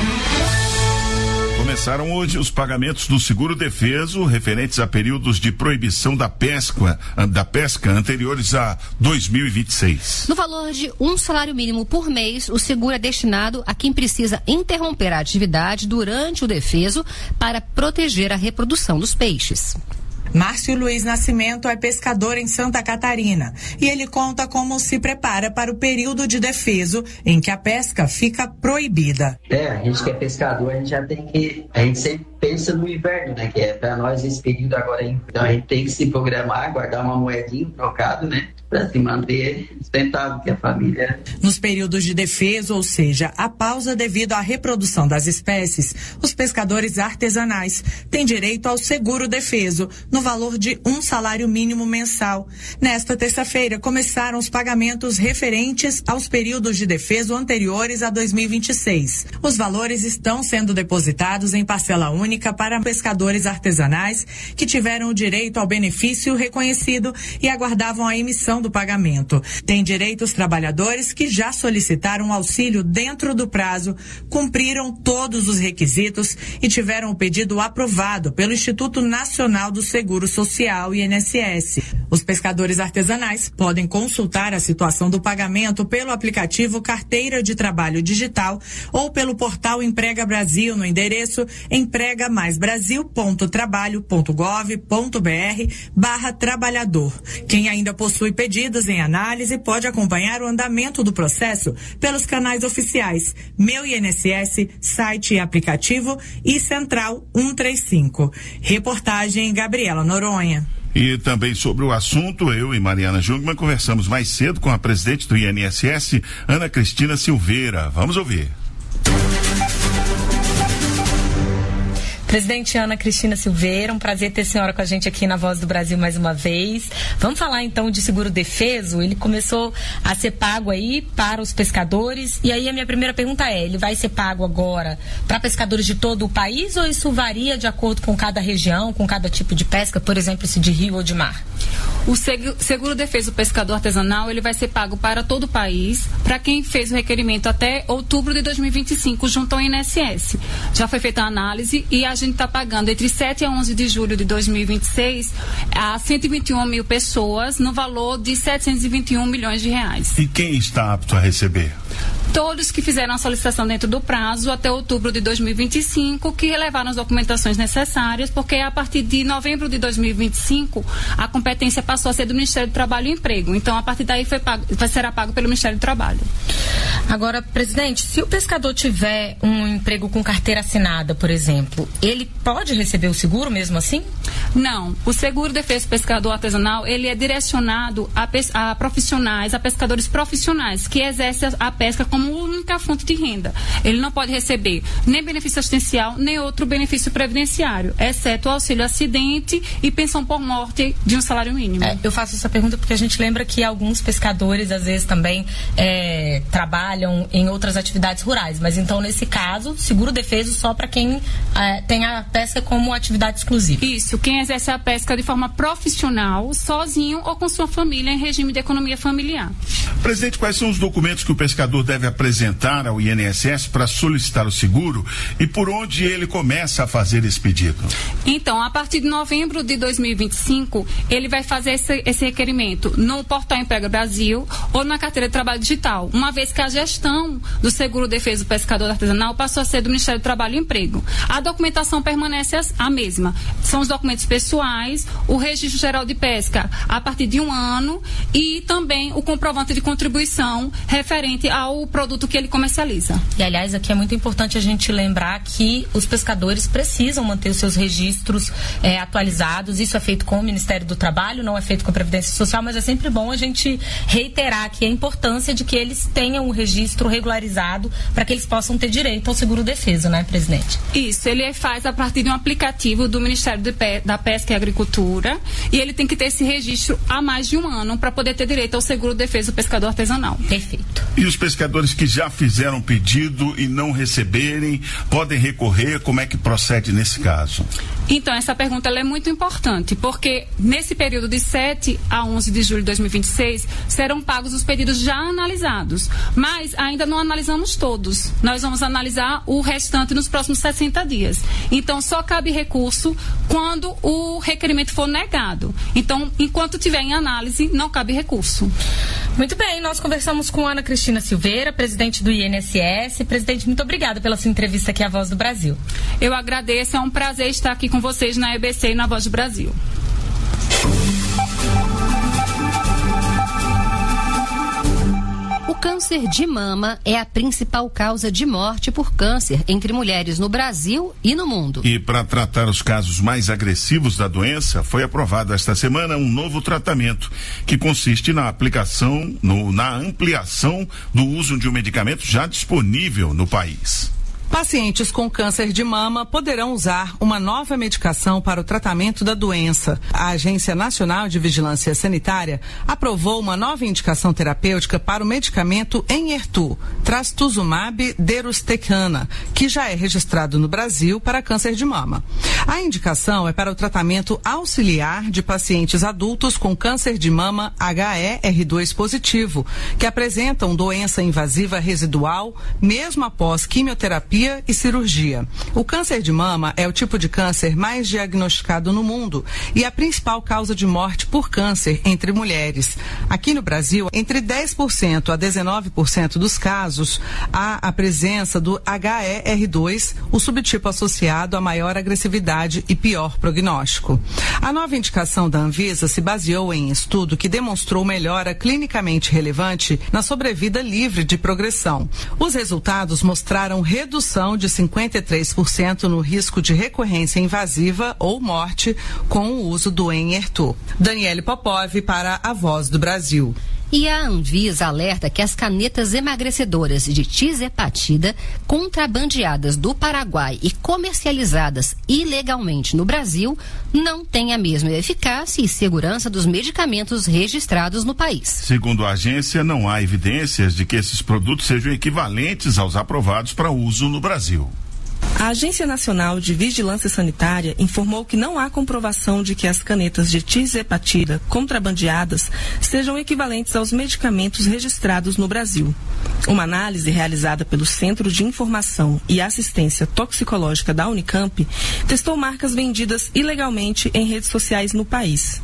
Começaram hoje os pagamentos do seguro-defeso referentes a períodos de proibição da pesca, da pesca anteriores a dois mil e vinte e seis. No valor de um salário mínimo por mês, o seguro é destinado a quem precisa interromper a atividade durante o defeso para proteger a reprodução dos peixes. Márcio Luiz Nascimento é pescador em Santa Catarina e ele conta como se prepara para o período de defeso em que a pesca fica proibida. É, a gente que é pescador, a gente já tem que, a gente sempre pensa no inverno, né, que é para nós esse período agora, então a gente tem que se programar, guardar uma moedinha, um trocado, né, para se manter sustentável, que a família... Nos períodos de defeso, ou seja, a pausa devido à reprodução das espécies, os pescadores artesanais têm direito ao seguro defeso, no valor de um salário mínimo mensal. Nesta terça-feira, começaram os pagamentos referentes aos períodos de defeso anteriores a dois mil e vinte e seis. Os valores estão sendo depositados em parcela única para pescadores artesanais que tiveram o direito ao benefício reconhecido e aguardavam a emissão do pagamento. Tem direito os trabalhadores que já solicitaram auxílio dentro do prazo, cumpriram todos os requisitos e tiveram o pedido aprovado pelo Instituto Nacional do Seguro Social, I N S S. Os pescadores artesanais podem consultar a situação do pagamento pelo aplicativo Carteira de Trabalho Digital ou pelo portal Emprega Brasil no endereço emprega mais brasil ponto trabalho ponto gov ponto br barra trabalhador. Quem ainda possui pedidos em análise pode acompanhar o andamento do processo pelos canais oficiais Meu I N S S, site e aplicativo e Central cento e trinta e cinco. Reportagem Gabriela Noronha. E também sobre o assunto, eu e Mariana Jungmann conversamos mais cedo com a presidente do I N S S, Ana Cristina Silveira. Vamos ouvir. Presidente Ana Cristina Silveira, um prazer ter a senhora com a gente aqui na Voz do Brasil mais uma vez. Vamos falar então de seguro defeso. Ele começou a ser pago aí para os pescadores. E aí a minha primeira pergunta é, ele vai ser pago agora para pescadores de todo o país ou isso varia de acordo com cada região, com cada tipo de pesca, por exemplo, se de rio ou de mar? O seguro defeso pescador artesanal, ele vai ser pago para todo o país, para quem fez o requerimento até outubro de dois mil e vinte e cinco, junto ao I N S S. Já foi feita a análise e a gente está pagando entre sete a onze de julho de dois mil e vinte e seis a cento e vinte e um mil pessoas no valor de setecentos e vinte e um milhões de reais. E quem está apto a receber? todos que fizeram a solicitação dentro do prazo até outubro de dois mil e vinte e cinco, que levaram as documentações necessárias, porque a partir de novembro de dois mil e vinte e cinco, a competência passou a ser do Ministério do Trabalho e Emprego. Então, a partir daí, foi pago, será pago pelo Ministério do Trabalho. Agora, presidente, se o pescador tiver um emprego com carteira assinada, por exemplo, ele pode receber o seguro mesmo assim? Não. O seguro defesa pescador artesanal, ele é direcionado a, pes- a profissionais, a pescadores profissionais, que exercem a, a pesca como única fonte de renda. Ele não pode receber nem benefício assistencial, nem outro benefício previdenciário, exceto o auxílio acidente e pensão por morte de um salário mínimo. É, eu faço essa pergunta porque a gente lembra que alguns pescadores, às vezes, também é, trabalham em outras atividades rurais. Mas, então, nesse caso, seguro defeso só para quem é, tem a pesca como atividade exclusiva. Isso. Quem exerce a pesca de forma profissional, sozinho ou com sua família em regime de economia familiar. Presidente, quais são os documentos que o pescador deve apresentar ao I N S S para solicitar o seguro e por onde ele começa a fazer esse pedido? Então, a partir de novembro de dois mil e vinte e cinco, ele vai fazer esse, esse requerimento no Portal Emprego Brasil ou na carteira de trabalho digital, uma vez que a gestão do seguro defesa do pescador artesanal passou a ser do Ministério do Trabalho e Emprego. A documentação permanece a mesma. São os documentos pessoais, o registro geral de pesca a partir de um ano e também o comprovante de contribuição referente ao produto que ele comercializa. E, aliás, aqui é muito importante a gente lembrar que os pescadores precisam manter os seus registros é, atualizados. Isso é feito com o Ministério do Trabalho, não é feito com a Previdência Social, mas é sempre bom a gente reiterar aqui a importância de que eles tenham um registro regularizado para que eles possam ter direito ao seguro-defeso, né, presidente? Isso, ele faz a partir de um aplicativo do Ministério de Pe- da Pesca e Agricultura e ele tem que ter esse registro há mais de um ano para poder ter direito ao seguro-defeso do pescador artesanal. Perfeito. E os pescadores que já fizeram pedido e não receberem, podem recorrer? Como é que procede nesse caso? Então, essa pergunta ela é muito importante, porque nesse período de sete a onze de julho de dois mil e vinte e seis, serão pagos os pedidos já analisados, mas ainda não analisamos todos. Nós vamos analisar o restante nos próximos sessenta dias. Então, só cabe recurso quando o requerimento for negado. Então, enquanto tiver em análise, não cabe recurso. Muito bem, nós conversamos com Ana Cristina Silveira, presidente do I N S S. Presidente, muito obrigada pela sua entrevista aqui à Voz do Brasil. Eu agradeço, é um prazer estar aqui com vocês na E B C e na Voz do Brasil. O câncer de mama é a principal causa de morte por câncer entre mulheres no Brasil e no mundo. E para tratar os casos mais agressivos da doença, foi aprovado esta semana um novo tratamento que consiste na aplicação, no, na ampliação do uso de um medicamento já disponível no país. Pacientes com câncer de mama poderão usar uma nova medicação para o tratamento da doença. A Agência Nacional de Vigilância Sanitária aprovou uma nova indicação terapêutica para o medicamento Enhertu, trastuzumab deruxtecan, que já é registrado no Brasil para câncer de mama. A indicação é para o tratamento auxiliar de pacientes adultos com câncer de mama H E R dois positivo, que apresentam doença invasiva residual mesmo após quimioterapia e cirurgia. O câncer de mama é o tipo de câncer mais diagnosticado no mundo e a principal causa de morte por câncer entre mulheres. Aqui no Brasil, entre dez por cento a dezenove por cento dos casos, há a presença do H E R dois, o subtipo associado a maior agressividade e pior prognóstico. A nova indicação da Anvisa se baseou em estudo que demonstrou melhora clinicamente relevante na sobrevida livre de progressão. Os resultados mostraram redução de cinquenta e três por cento no risco de recorrência invasiva ou morte com o uso do Enhertu. Daniele Popov para a Voz do Brasil. E a Anvisa alerta que as canetas emagrecedoras de tizepatida, contrabandeadas do Paraguai e comercializadas ilegalmente no Brasil, não têm a mesma eficácia e segurança dos medicamentos registrados no país. Segundo a agência, não há evidências de que esses produtos sejam equivalentes aos aprovados para uso no Brasil. A Agência Nacional de Vigilância Sanitária informou que não há comprovação de que as canetas de tizepatida contrabandeadas sejam equivalentes aos medicamentos registrados no Brasil. Uma análise realizada pelo Centro de Informação e Assistência Toxicológica da Unicamp testou marcas vendidas ilegalmente em redes sociais no país.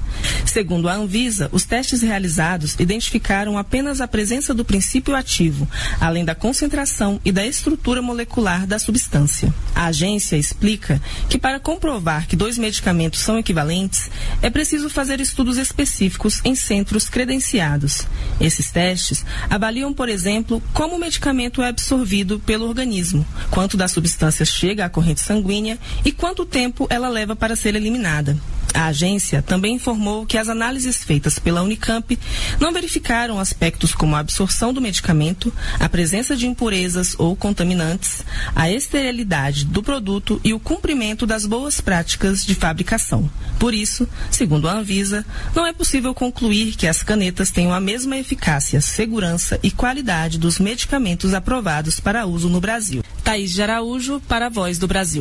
Segundo a Anvisa, os testes realizados identificaram apenas a presença do princípio ativo, além da concentração e da estrutura molecular da substância. A agência explica que para comprovar que dois medicamentos são equivalentes, é preciso fazer estudos específicos em centros credenciados. Esses testes avaliam, por exemplo, como o medicamento é absorvido pelo organismo, quanto da substância chega à corrente sanguínea e quanto tempo ela leva para ser eliminada. A agência também informou que as análises feitas pela Unicamp não verificaram aspectos como a absorção do medicamento, a presença de impurezas ou contaminantes, a esterilidade do produto e o cumprimento das boas práticas de fabricação. Por isso, segundo a Anvisa, não é possível concluir que as canetas tenham a mesma eficácia, segurança e qualidade dos medicamentos aprovados para uso no Brasil. Thaís de Araújo, para a Voz do Brasil.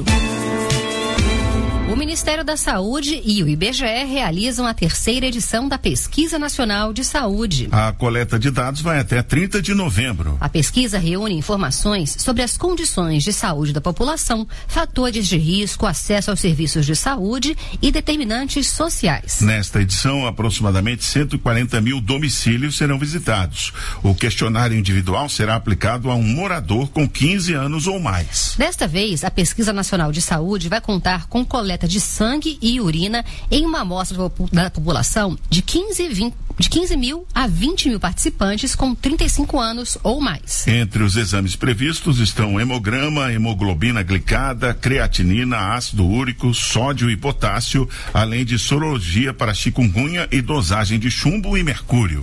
O Ministério da Saúde e o I B G E realizam a terceira edição da Pesquisa Nacional de Saúde. A coleta de dados vai até trinta de novembro. A pesquisa reúne informações sobre as condições de saúde da população, fatores de risco, acesso aos serviços de saúde e determinantes sociais. Nesta edição, aproximadamente cento e quarenta mil domicílios serão visitados. O questionário individual será aplicado a um morador com quinze anos ou mais. Desta vez, a Pesquisa Nacional de Saúde vai contar com coleta de sangue e urina em uma amostra da população de quinze, vinte, de quinze mil a vinte mil participantes com trinta e cinco anos ou mais. Entre os exames previstos estão hemograma, hemoglobina glicada, creatinina, ácido úrico, sódio e potássio, além de sorologia para chikungunya e dosagem de chumbo e mercúrio.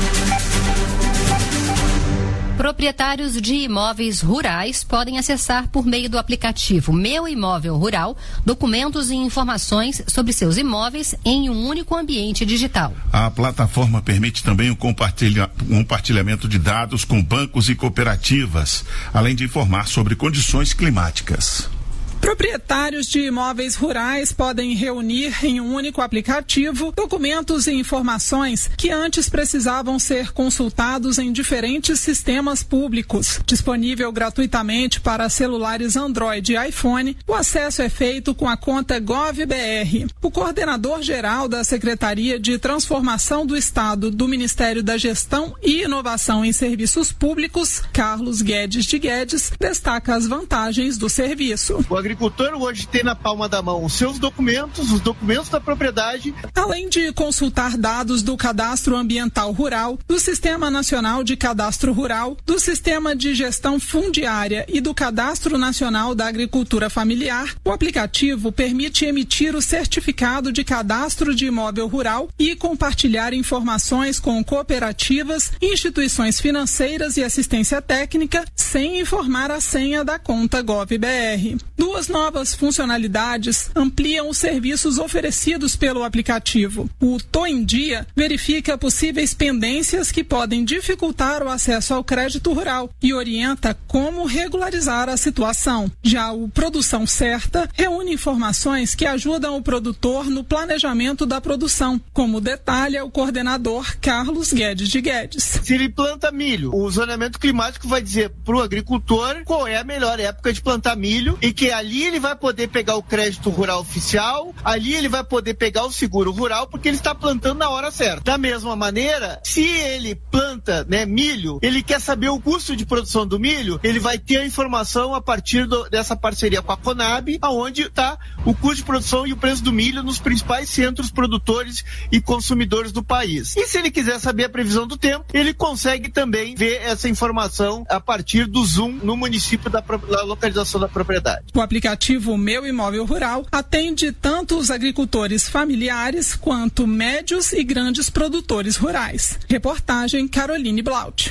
Proprietários de imóveis rurais podem acessar por meio do aplicativo Meu Imóvel Rural documentos e informações sobre seus imóveis em um único ambiente digital. A plataforma permite também o compartilha, compartilhamento de dados com bancos e cooperativas, além de informar sobre condições climáticas. Proprietários de imóveis rurais podem reunir em um único aplicativo documentos e informações que antes precisavam ser consultados em diferentes sistemas públicos. Disponível gratuitamente para celulares Android e iPhone, o acesso é feito com a conta GovBR. O coordenador-geral da Secretaria de Transformação do Estado do Ministério da Gestão e Inovação em Serviços Públicos, Carlos Guedes de Guedes, destaca as vantagens do serviço. O agricultor hoje tem na palma da mão os seus documentos, os documentos da propriedade. Além de consultar dados do Cadastro Ambiental Rural, do Sistema Nacional de Cadastro Rural, do Sistema de Gestão Fundiária e do Cadastro Nacional da Agricultura Familiar, o aplicativo permite emitir o certificado de cadastro de imóvel rural e compartilhar informações com cooperativas, instituições financeiras e assistência técnica, sem informar a senha da conta GovBR. Duas novas funcionalidades ampliam os serviços oferecidos pelo aplicativo. O Tô em Dia verifica possíveis pendências que podem dificultar o acesso ao crédito rural e orienta como regularizar a situação. Já o Produção Certa reúne informações que ajudam o produtor no planejamento da produção, como detalha o coordenador Carlos Guedes de Guedes. Se ele planta milho, o zoneamento climático vai dizer para o agricultor qual é a melhor época de plantar milho e que ali ele vai poder pegar o crédito rural oficial, ali ele vai poder pegar o seguro rural, porque ele está plantando na hora certa. Da mesma maneira, se ele planta, né, milho, ele quer saber o custo de produção do milho, ele vai ter a informação a partir do, dessa parceria com a Conab, aonde está o custo de produção e o preço do milho nos principais centros produtores e consumidores do país. E se ele quiser saber a previsão do tempo, ele consegue também ver essa informação a partir do Zoom no município da, da localização da propriedade. O aplicativo Meu Imóvel Rural atende tanto os agricultores familiares quanto médios e grandes produtores rurais. Reportagem Caroline Blaut.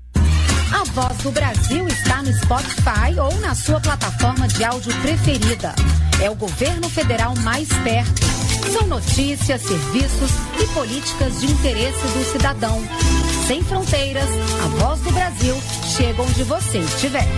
A Voz do Brasil está no Spotify ou na sua plataforma de áudio preferida. É o governo federal mais perto. São notícias, serviços e políticas de interesse do cidadão. Sem fronteiras, a Voz do Brasil chega onde você estiver.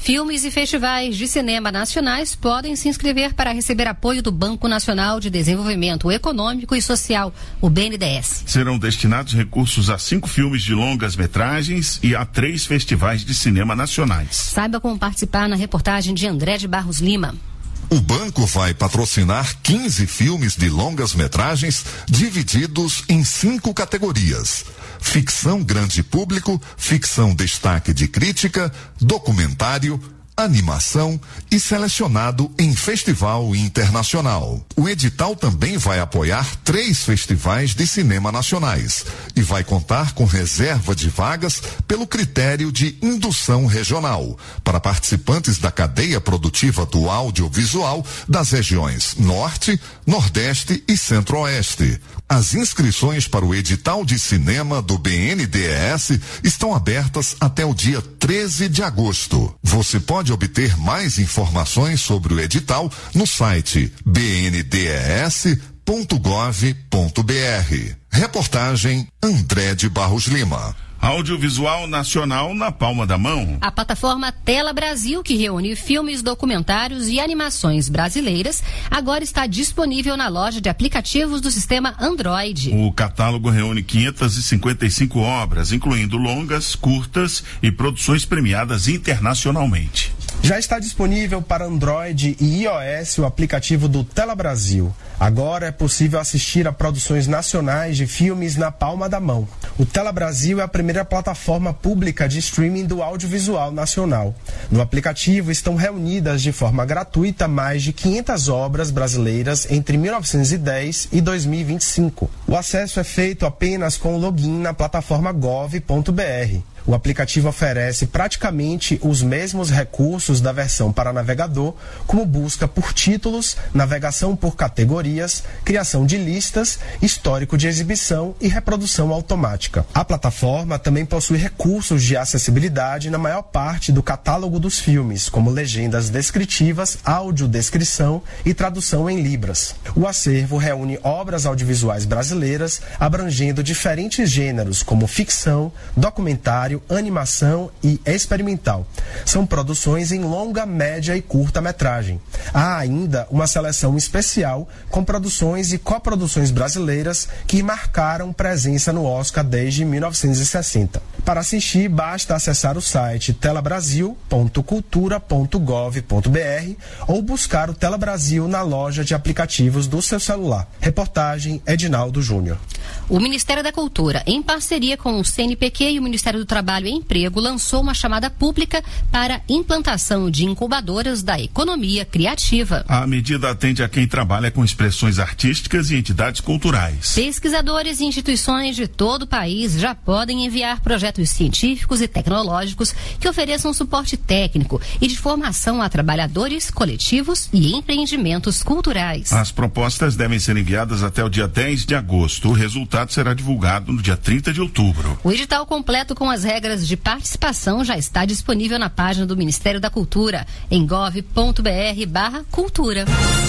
Filmes e festivais de cinema nacionais podem se inscrever para receber apoio do Banco Nacional de Desenvolvimento Econômico e Social, o B N D E S. Serão destinados recursos a cinco filmes de longas metragens e a três festivais de cinema nacionais. Saiba como participar na reportagem de André de Barros Lima. O banco vai patrocinar quinze filmes de longas metragens divididos em cinco categorias: ficção grande público, ficção destaque de crítica, documentário, animação e selecionado em festival internacional. O edital também vai apoiar três festivais de cinema nacionais e vai contar com reserva de vagas pelo critério de indução regional para participantes da cadeia produtiva do audiovisual das regiões Norte, Nordeste e Centro-Oeste. As inscrições para o edital de cinema do B N D E S estão abertas até o dia treze de agosto. Você pode obter mais informações sobre o edital no site b n d e s ponto gov ponto b r. Reportagem André de Barros Lima. Audiovisual nacional na palma da mão. A plataforma Tela Brasil, que reúne filmes, documentários e animações brasileiras, agora está disponível na loja de aplicativos do sistema Android. O catálogo reúne quinhentas e cinquenta e cinco obras, incluindo longas, curtas e produções premiadas internacionalmente. Já está disponível para Android e iOS o aplicativo do Tela Brasil. Agora é possível assistir a produções nacionais de filmes na palma da mão. O Tela Brasil é a primeira plataforma pública de streaming do audiovisual nacional. No aplicativo estão reunidas de forma gratuita mais de quinhentas obras brasileiras entre mil novecentos e dez e dois mil e vinte e cinco. O acesso é feito apenas com o login na plataforma gov ponto b r. O aplicativo oferece praticamente os mesmos recursos da versão para navegador, como busca por títulos, navegação por categorias, criação de listas, histórico de exibição e reprodução automática. A plataforma também possui recursos de acessibilidade na maior parte do catálogo dos filmes, como legendas descritivas, audiodescrição e tradução em libras. O acervo reúne obras audiovisuais brasileiras abrangendo diferentes gêneros, como ficção, documentário, animação e experimental. São produções em longa, média e curta metragem. Há ainda uma seleção especial com produções e coproduções brasileiras que marcaram presença no Oscar desde mil novecentos e sessenta. Para assistir, basta acessar o site tela brasil ponto cultura ponto gov ponto b r ou buscar o Tela Brasil na loja de aplicativos do seu celular. Reportagem Edinaldo Júnior. O Ministério da Cultura, em parceria com o C N P Q e o Ministério do Trabalho e Emprego, lançou uma chamada pública para implantação de incubadoras da economia criativa. A medida atende a quem trabalha com expressões artísticas e entidades culturais. Pesquisadores e instituições de todo o país já podem enviar projetos científicos e tecnológicos que ofereçam suporte técnico e de formação a trabalhadores, coletivos e empreendimentos culturais. As propostas devem ser enviadas até o dia dez de agosto. O resultado será divulgado no dia trinta de outubro. O edital completo com as regras de participação já está disponível na página do Ministério da Cultura, em gov ponto b r barra cultura.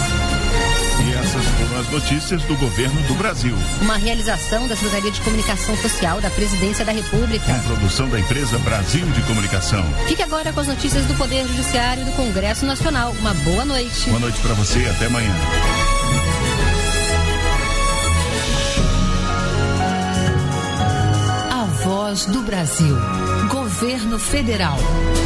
E essas foram as notícias do governo do Brasil. Uma realização da Secretaria de Comunicação Social da Presidência da República. Com produção da empresa Brasil de Comunicação. Fique agora com as notícias do Poder Judiciário e do Congresso Nacional. Uma boa noite. Boa noite para você e até amanhã. A Voz do Brasil. Governo Federal.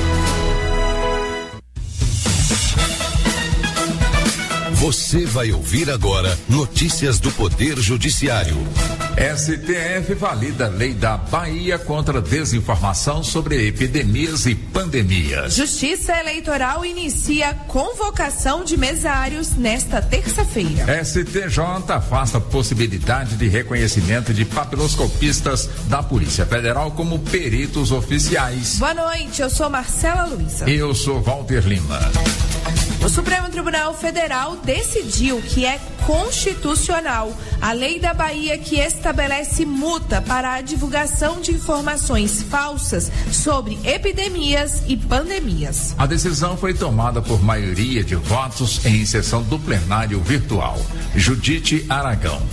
Você vai ouvir agora notícias do Poder Judiciário. S T F valida a lei da Bahia contra desinformação sobre epidemias e pandemias. Justiça Eleitoral inicia convocação de mesários nesta terça-feira. S T J afasta a possibilidade de reconhecimento de papiloscopistas da Polícia Federal como peritos oficiais. Boa noite, eu sou Marcela Luiza. Eu sou Walter Lima. O Supremo Tribunal Federal decidiu que é constitucional a lei da Bahia que estabelece multa para a divulgação de informações falsas sobre epidemias e pandemias. A decisão foi tomada por maioria de votos em sessão do plenário virtual. Judite Aragão.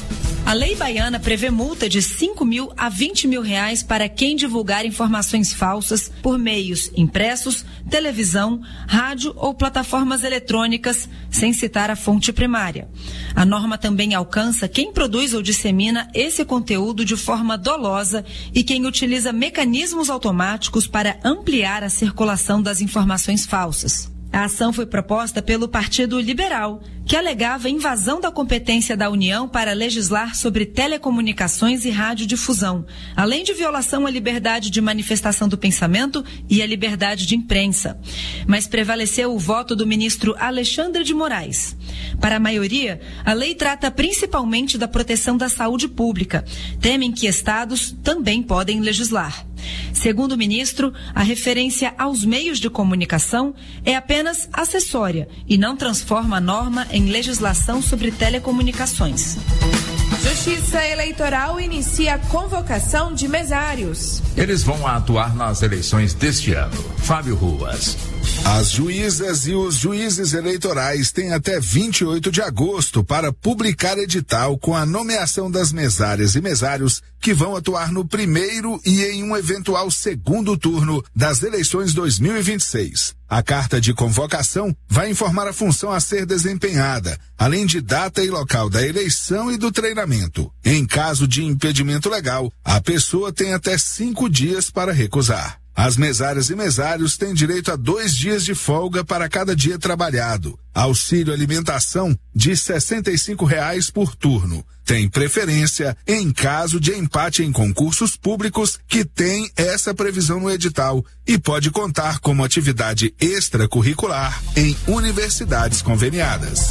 A lei baiana prevê multa de cinco mil a vinte mil reais para quem divulgar informações falsas por meios impressos, televisão, rádio ou plataformas eletrônicas, sem citar a fonte primária. A norma também alcança quem produz ou dissemina esse conteúdo de forma dolosa e quem utiliza mecanismos automáticos para ampliar a circulação das informações falsas. A ação foi proposta pelo Partido Liberal, que alegava invasão da competência da União para legislar sobre telecomunicações e radiodifusão, além de violação à liberdade de manifestação do pensamento e à liberdade de imprensa. Mas prevaleceu o voto do ministro Alexandre de Moraes. Para a maioria, a lei trata principalmente da proteção da saúde pública. Temem que estados também podem legislar. Segundo o ministro, a referência aos meios de comunicação é apenas acessória e não transforma a norma em legislação sobre telecomunicações. Justiça Eleitoral inicia a convocação de mesários. Eles vão atuar nas eleições deste ano. Fábio Ruas. As juízas e os juízes eleitorais têm até vinte e oito de agosto para publicar edital com a nomeação das mesárias e mesários que vão atuar no primeiro e em um eventual segundo turno das eleições dois mil e vinte e seis. A carta de convocação vai informar a função a ser desempenhada, além de data e local da eleição e do treinamento. Em caso de impedimento legal, a pessoa tem até cinco dias para recusar. As mesárias e mesários têm direito a dois dias de folga para cada dia trabalhado. Auxílio alimentação de sessenta e cinco reais por turno. Tem preferência em caso de empate em concursos públicos que tem essa previsão no edital e pode contar como atividade extracurricular em universidades conveniadas.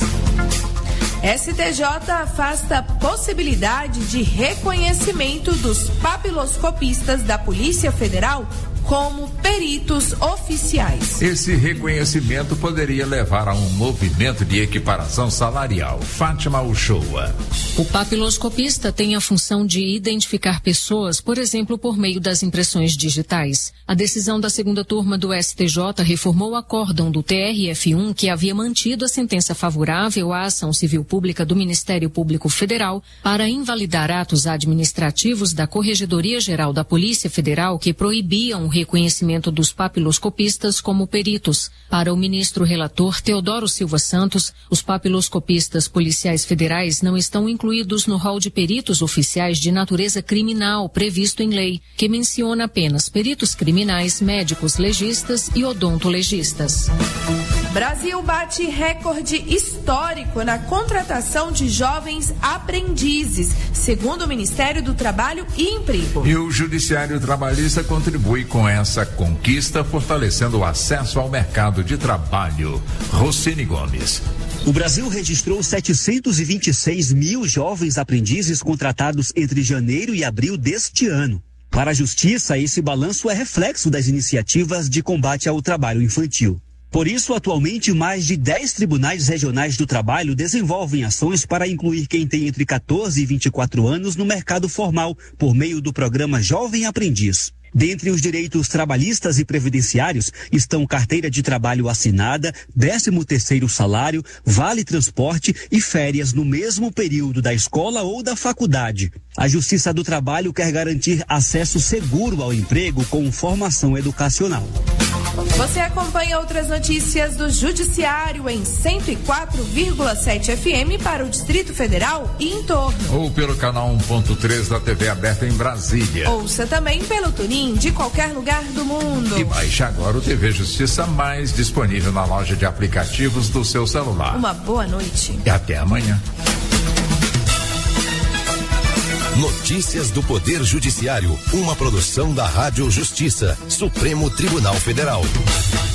S T J afasta a possibilidade de reconhecimento dos papiloscopistas da Polícia Federal como peritos oficiais. Esse reconhecimento poderia levar a um movimento de equiparação salarial. Fátima Uchoa. O papiloscopista tem a função de identificar pessoas, por exemplo, por meio das impressões digitais. A decisão da segunda turma do S T J reformou o acórdão do T R F um que havia mantido a sentença favorável à ação civil pública do Ministério Público Federal para invalidar atos administrativos da Corregedoria Geral da Polícia Federal que proibiam o reconhecimento dos papiloscopistas como peritos. Para o ministro relator Teodoro Silva Santos, os papiloscopistas policiais federais não estão incluídos no rol de peritos oficiais de natureza criminal previsto em lei, que menciona apenas peritos criminais, médicos legistas e odontolegistas. Brasil bate recorde histórico na contratação de jovens aprendizes, segundo o Ministério do Trabalho e Emprego. E o Judiciário Trabalhista contribui com essa conquista, fortalecendo o acesso ao mercado de trabalho. Rocine Gomes. O Brasil registrou setecentos e vinte e seis mil jovens aprendizes contratados entre janeiro e abril deste ano. Para a Justiça, esse balanço é reflexo das iniciativas de combate ao trabalho infantil. Por isso, atualmente, mais de dez tribunais regionais do trabalho desenvolvem ações para incluir quem tem entre catorze e vinte e quatro anos no mercado formal, por meio do programa Jovem Aprendiz. Dentre os direitos trabalhistas e previdenciários estão carteira de trabalho assinada, décimo terceiro salário, vale transporte e férias no mesmo período da escola ou da faculdade. A Justiça do Trabalho quer garantir acesso seguro ao emprego com formação educacional. Você acompanha outras notícias do Judiciário em cento e quatro vírgula sete F M para o Distrito Federal e em torno. Ou pelo canal um ponto três da T V aberta em Brasília. Ouça também pelo Tunin de qualquer lugar do mundo. E baixe agora o T V Justiça Mais, disponível na loja de aplicativos do seu celular. Uma boa noite. E até amanhã. Notícias do Poder Judiciário, uma produção da Rádio Justiça, Supremo Tribunal Federal.